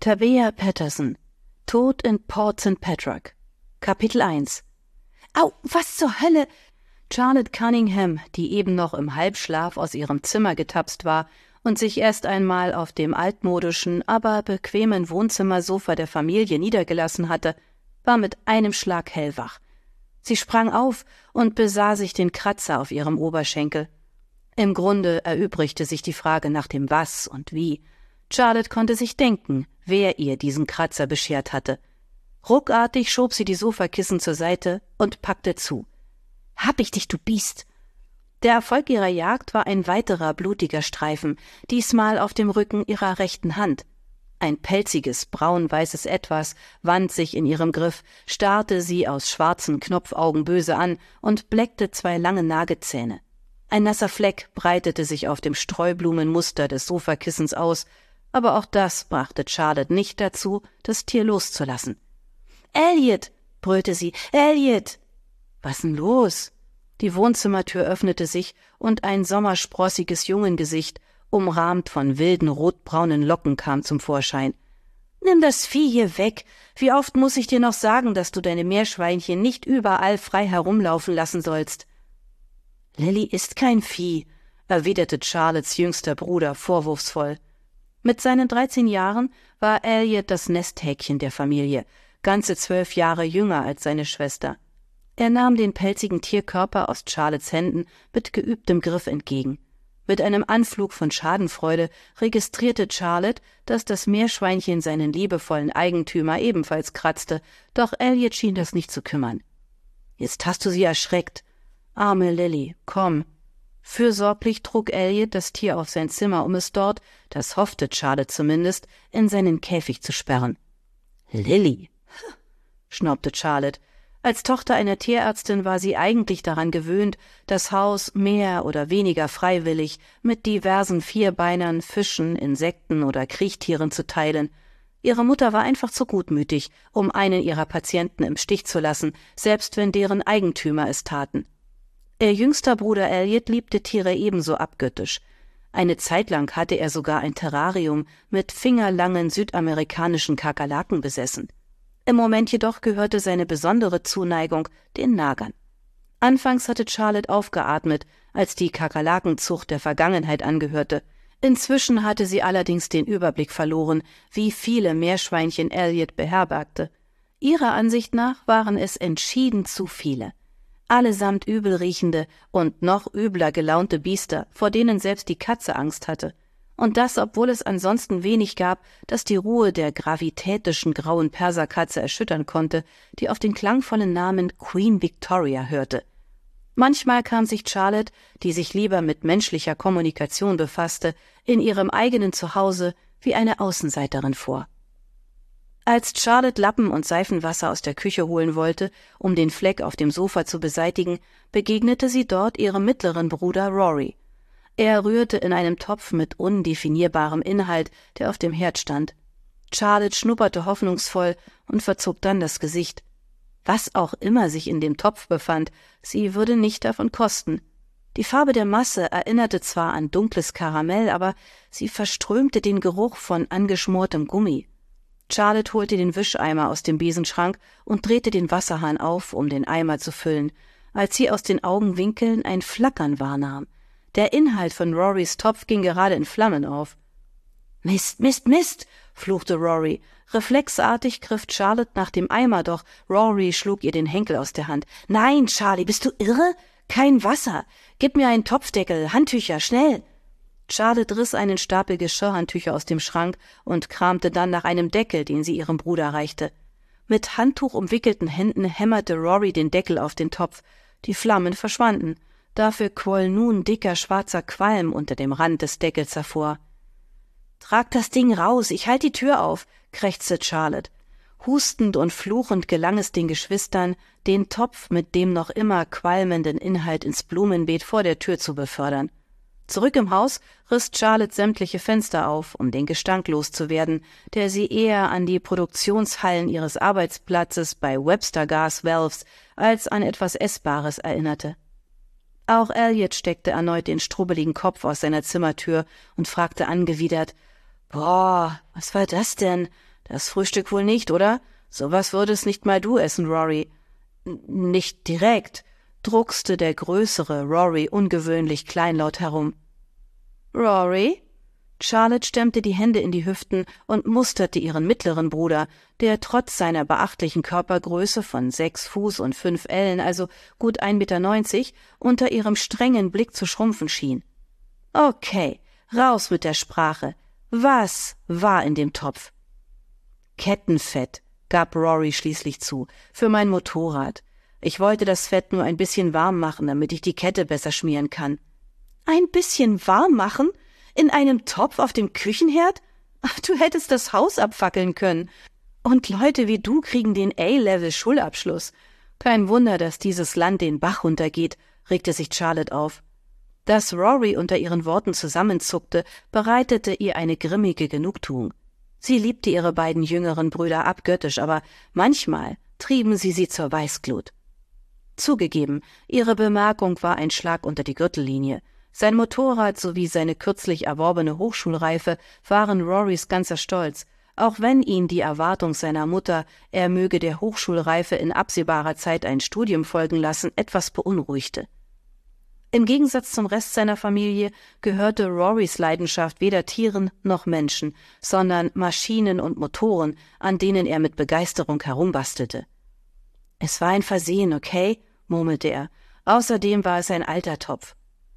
Tabea Patterson, Tod in Port St. Patrick. Kapitel 1. »Au, was zur Hölle?« Charlotte Cunningham, die eben noch im Halbschlaf aus ihrem Zimmer getapst war und sich erst einmal auf dem altmodischen, aber bequemen Wohnzimmersofa der Familie niedergelassen hatte, war mit einem Schlag hellwach. Sie sprang auf und besah sich den Kratzer auf ihrem Oberschenkel. Im Grunde erübrigte sich die Frage nach dem Was und Wie. Charlotte konnte sich denken, wer ihr diesen Kratzer beschert hatte. Ruckartig schob sie die Sofakissen zur Seite und packte zu. »Hab ich dich, du Biest!« Der Erfolg ihrer Jagd war ein weiterer blutiger Streifen, diesmal auf dem Rücken ihrer rechten Hand. Ein pelziges, braun-weißes Etwas wand sich in ihrem Griff, starrte sie aus schwarzen Knopfaugen böse an und bleckte 2 lange Nagezähne. Ein nasser Fleck breitete sich auf dem Streublumenmuster des Sofakissens aus, aber auch das brachte Charlotte nicht dazu, das Tier loszulassen. »Elliot«, brüllte sie, »Elliot!« »Was denn los?« Die Wohnzimmertür öffnete sich und ein sommersprossiges Jungengesicht, umrahmt von wilden rotbraunen Locken, kam zum Vorschein. »Nimm das Vieh hier weg! Wie oft muss ich dir noch sagen, dass du deine Meerschweinchen nicht überall frei herumlaufen lassen sollst?« »Lily ist kein Vieh«, erwiderte Charlottes jüngster Bruder vorwurfsvoll. Mit seinen 13 Jahren war Elliot das Nesthäkchen der Familie, ganze 12 Jahre jünger als seine Schwester. Er nahm den pelzigen Tierkörper aus Charlottes Händen mit geübtem Griff entgegen. Mit einem Anflug von Schadenfreude registrierte Charlotte, dass das Meerschweinchen seinen liebevollen Eigentümer ebenfalls kratzte, doch Elliot schien das nicht zu kümmern. »Jetzt hast du sie erschreckt. Arme Lily, komm.« Fürsorglich trug Elliot das Tier auf sein Zimmer, um es dort, das hoffte Charlotte zumindest, in seinen Käfig zu sperren. »Lily«, schnaubte Charlotte. Als Tochter einer Tierärztin war sie eigentlich daran gewöhnt, das Haus mehr oder weniger freiwillig mit diversen Vierbeinern, Fischen, Insekten oder Kriechtieren zu teilen. Ihre Mutter war einfach zu gutmütig, um einen ihrer Patienten im Stich zu lassen, selbst wenn deren Eigentümer es taten. Ihr jüngster Bruder Elliot liebte Tiere ebenso abgöttisch. Eine Zeit lang hatte er sogar ein Terrarium mit fingerlangen südamerikanischen Kakerlaken besessen. Im Moment jedoch gehörte seine besondere Zuneigung den Nagern. Anfangs hatte Charlotte aufgeatmet, als die Kakerlakenzucht der Vergangenheit angehörte. Inzwischen hatte sie allerdings den Überblick verloren, wie viele Meerschweinchen Elliot beherbergte. Ihrer Ansicht nach waren es entschieden zu viele. Allesamt übelriechende und noch übler gelaunte Biester, vor denen selbst die Katze Angst hatte. Und das, obwohl es ansonsten wenig gab, das die Ruhe der gravitätischen grauen Perserkatze erschüttern konnte, die auf den klangvollen Namen Queen Victoria hörte. Manchmal kam sich Charlotte, die sich lieber mit menschlicher Kommunikation befasste, in ihrem eigenen Zuhause wie eine Außenseiterin vor. Als Charlotte Lappen und Seifenwasser aus der Küche holen wollte, um den Fleck auf dem Sofa zu beseitigen, begegnete sie dort ihrem mittleren Bruder Rory. Er rührte in einem Topf mit undefinierbarem Inhalt, der auf dem Herd stand. Charlotte schnupperte hoffnungsvoll und verzog dann das Gesicht. Was auch immer sich in dem Topf befand, sie würde nicht davon kosten. Die Farbe der Masse erinnerte zwar an dunkles Karamell, aber sie verströmte den Geruch von angeschmortem Gummi. Charlotte holte den Wischeimer aus dem Besenschrank und drehte den Wasserhahn auf, um den Eimer zu füllen, als sie aus den Augenwinkeln ein Flackern wahrnahm. Der Inhalt von Rorys Topf ging gerade in Flammen auf. »Mist, Mist, Mist«, fluchte Rory. Reflexartig griff Charlotte nach dem Eimer, doch Rory schlug ihr den Henkel aus der Hand. »Nein, Charlie, bist du irre? Kein Wasser! Gib mir einen Topfdeckel, Handtücher, schnell!« Charlotte riss einen Stapel Geschirrhandtücher aus dem Schrank und kramte dann nach einem Deckel, den sie ihrem Bruder reichte. Mit Handtuch umwickelten Händen hämmerte Rory den Deckel auf den Topf. Die Flammen verschwanden. Dafür quoll nun dicker schwarzer Qualm unter dem Rand des Deckels hervor. »Trag das Ding raus, ich halt die Tür auf«, krächzte Charlotte. Hustend und fluchend gelang es den Geschwistern, den Topf mit dem noch immer qualmenden Inhalt ins Blumenbeet vor der Tür zu befördern. Zurück im Haus riss Charlotte sämtliche Fenster auf, um den Gestank loszuwerden, der sie eher an die Produktionshallen ihres Arbeitsplatzes bei Webster Gas Valves als an etwas Essbares erinnerte. Auch Elliot steckte erneut den strubbeligen Kopf aus seiner Zimmertür und fragte angewidert, »Boah, was war das denn? Das Frühstück wohl nicht, oder? Sowas würdest nicht mal du essen, Rory. Nicht direkt, druckste der größere Rory ungewöhnlich kleinlaut herum. Rory? Charlotte stemmte die Hände in die Hüften und musterte ihren mittleren Bruder, der trotz seiner beachtlichen Körpergröße von 6 Fuß und 5 Ellen, also gut 1,90 Meter, unter ihrem strengen Blick zu schrumpfen schien. Okay, raus mit der Sprache. Was war in dem Topf? Kettenfett, gab Rory schließlich zu, für mein Motorrad. Ich wollte das Fett nur ein bisschen warm machen, damit ich die Kette besser schmieren kann. Ein bisschen warm machen? In einem Topf auf dem Küchenherd? Ach, du hättest das Haus abfackeln können. Und Leute wie du kriegen den A-Level-Schulabschluss. Kein Wunder, dass dieses Land den Bach runtergeht, regte sich Charlotte auf. Dass Rory unter ihren Worten zusammenzuckte, bereitete ihr eine grimmige Genugtuung. Sie liebte ihre beiden jüngeren Brüder abgöttisch, aber manchmal trieben sie zur Weißglut. Zugegeben, ihre Bemerkung war ein Schlag unter die Gürtellinie. Sein Motorrad sowie seine kürzlich erworbene Hochschulreife waren Rorys ganzer Stolz, auch wenn ihn die Erwartung seiner Mutter, er möge der Hochschulreife in absehbarer Zeit ein Studium folgen lassen, etwas beunruhigte. Im Gegensatz zum Rest seiner Familie gehörte Rorys Leidenschaft weder Tieren noch Menschen, sondern Maschinen und Motoren, an denen er mit Begeisterung herumbastelte. »Es war ein Versehen, okay?« murmelte er. »Außerdem war es ein alter Topf.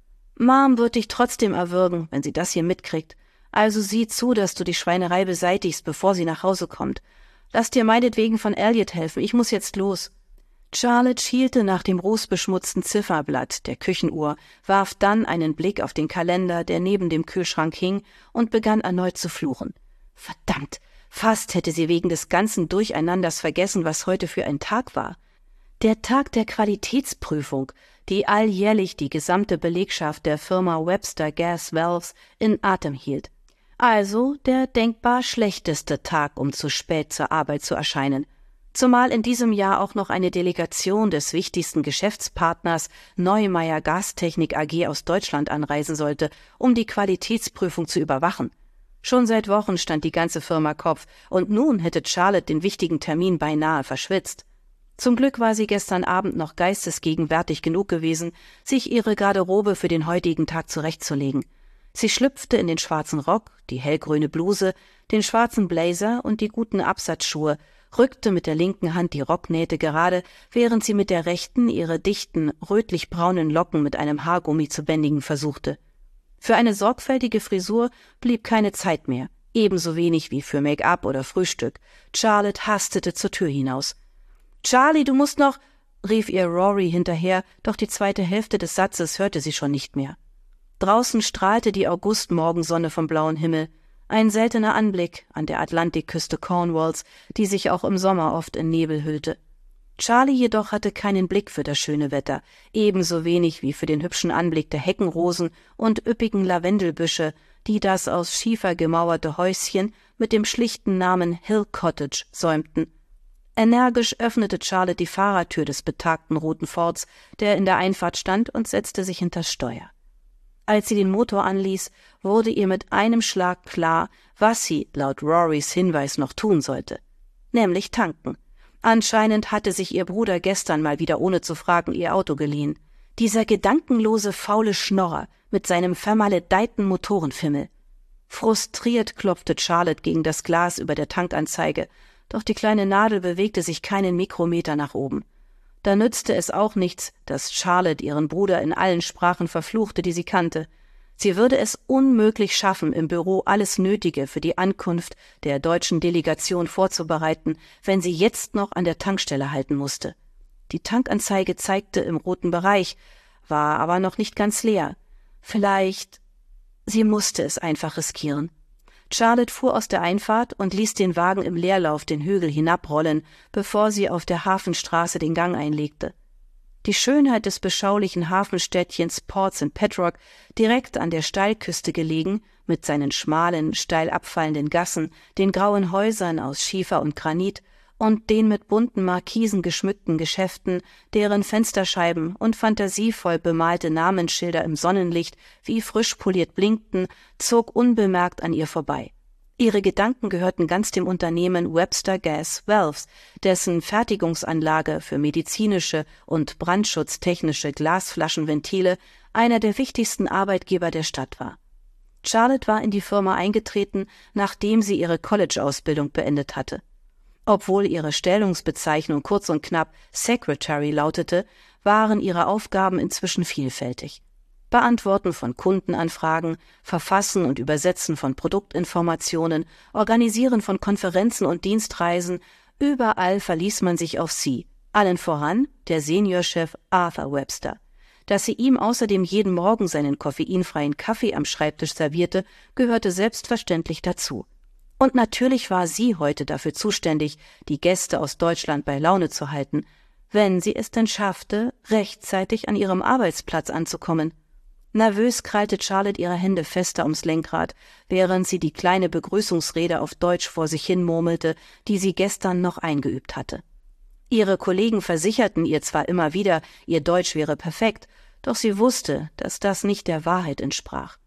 Mom wird dich trotzdem erwürgen, wenn sie das hier mitkriegt. Also sieh zu, dass du die Schweinerei beseitigst, bevor sie nach Hause kommt. Lass dir meinetwegen von Elliot helfen, ich muss jetzt los.« Charlotte schielte nach dem rußbeschmutzten Zifferblatt der Küchenuhr, warf dann einen Blick auf den Kalender, der neben dem Kühlschrank hing, und begann erneut zu fluchen. Verdammt, fast hätte sie wegen des ganzen Durcheinanders vergessen, was heute für ein Tag war. Der Tag der Qualitätsprüfung, die alljährlich die gesamte Belegschaft der Firma Webster Gas Valves in Atem hielt. Also der denkbar schlechteste Tag, um zu spät zur Arbeit zu erscheinen. Zumal in diesem Jahr auch noch eine Delegation des wichtigsten Geschäftspartners Neumeier Gastechnik AG aus Deutschland anreisen sollte, um die Qualitätsprüfung zu überwachen. Schon seit Wochen stand die ganze Firma Kopf, und nun hätte Charlotte den wichtigen Termin beinahe verschwitzt. Zum Glück war sie gestern Abend noch geistesgegenwärtig genug gewesen, sich ihre Garderobe für den heutigen Tag zurechtzulegen. Sie schlüpfte in den schwarzen Rock, die hellgrüne Bluse, den schwarzen Blazer und die guten Absatzschuhe, rückte mit der linken Hand die Rocknähte gerade, während sie mit der rechten ihre dichten, rötlich-braunen Locken mit einem Haargummi zu bändigen versuchte. Für eine sorgfältige Frisur blieb keine Zeit mehr, ebenso wenig wie für Make-up oder Frühstück. Charlotte hastete zur Tür hinaus. »Charlie, du musst noch«, rief ihr Rory hinterher, doch die zweite Hälfte des Satzes hörte sie schon nicht mehr. Draußen strahlte die Augustmorgensonne vom blauen Himmel, ein seltener Anblick an der Atlantikküste Cornwalls, die sich auch im Sommer oft in Nebel hüllte. Charlie jedoch hatte keinen Blick für das schöne Wetter, ebenso wenig wie für den hübschen Anblick der Heckenrosen und üppigen Lavendelbüsche, die das aus Schiefer gemauerte Häuschen mit dem schlichten Namen Hill Cottage säumten. Energisch öffnete Charlotte die Fahrertür des betagten roten Fords, der in der Einfahrt stand, und setzte sich hinters Steuer. Als sie den Motor anließ, wurde ihr mit einem Schlag klar, was sie laut Rorys Hinweis noch tun sollte, nämlich tanken. Anscheinend hatte sich ihr Bruder gestern mal wieder ohne zu fragen ihr Auto geliehen. Dieser gedankenlose, faule Schnorrer mit seinem vermaledeiten Motorenfimmel. Frustriert klopfte Charlotte gegen das Glas über der Tankanzeige, doch die kleine Nadel bewegte sich keinen Mikrometer nach oben. Da nützte es auch nichts, dass Charlotte ihren Bruder in allen Sprachen verfluchte, die sie kannte. Sie würde es unmöglich schaffen, im Büro alles Nötige für die Ankunft der deutschen Delegation vorzubereiten, wenn sie jetzt noch an der Tankstelle halten musste. Die Tankanzeige zeigte im roten Bereich, war aber noch nicht ganz leer. Vielleicht... Sie musste es einfach riskieren. Charlotte fuhr aus der Einfahrt und ließ den Wagen im Leerlauf den Hügel hinabrollen, bevor sie auf der Hafenstraße den Gang einlegte. Die Schönheit des beschaulichen Hafenstädtchens Port St. Petrock, direkt an der Steilküste gelegen, mit seinen schmalen, steil abfallenden Gassen, den grauen Häusern aus Schiefer und Granit und den mit bunten Markisen geschmückten Geschäften, deren Fensterscheiben und fantasievoll bemalte Namensschilder im Sonnenlicht wie frisch poliert blinkten, zog unbemerkt an ihr vorbei. Ihre Gedanken gehörten ganz dem Unternehmen Webster Gas Valves, dessen Fertigungsanlage für medizinische und brandschutztechnische Glasflaschenventile einer der wichtigsten Arbeitgeber der Stadt war. Charlotte war in die Firma eingetreten, nachdem sie ihre College-Ausbildung beendet hatte. Obwohl ihre Stellungsbezeichnung kurz und knapp Secretary lautete, waren ihre Aufgaben inzwischen vielfältig. Beantworten von Kundenanfragen, Verfassen und Übersetzen von Produktinformationen, Organisieren von Konferenzen und Dienstreisen, überall verließ man sich auf sie, allen voran der Seniorchef Arthur Webster. Dass sie ihm außerdem jeden Morgen seinen koffeinfreien Kaffee am Schreibtisch servierte, gehörte selbstverständlich dazu. Und natürlich war sie heute dafür zuständig, die Gäste aus Deutschland bei Laune zu halten, wenn sie es denn schaffte, rechtzeitig an ihrem Arbeitsplatz anzukommen. Nervös krallte Charlotte ihre Hände fester ums Lenkrad, während sie die kleine Begrüßungsrede auf Deutsch vor sich hin murmelte, die sie gestern noch eingeübt hatte. Ihre Kollegen versicherten ihr zwar immer wieder, ihr Deutsch wäre perfekt, doch sie wusste, dass das nicht der Wahrheit entsprach.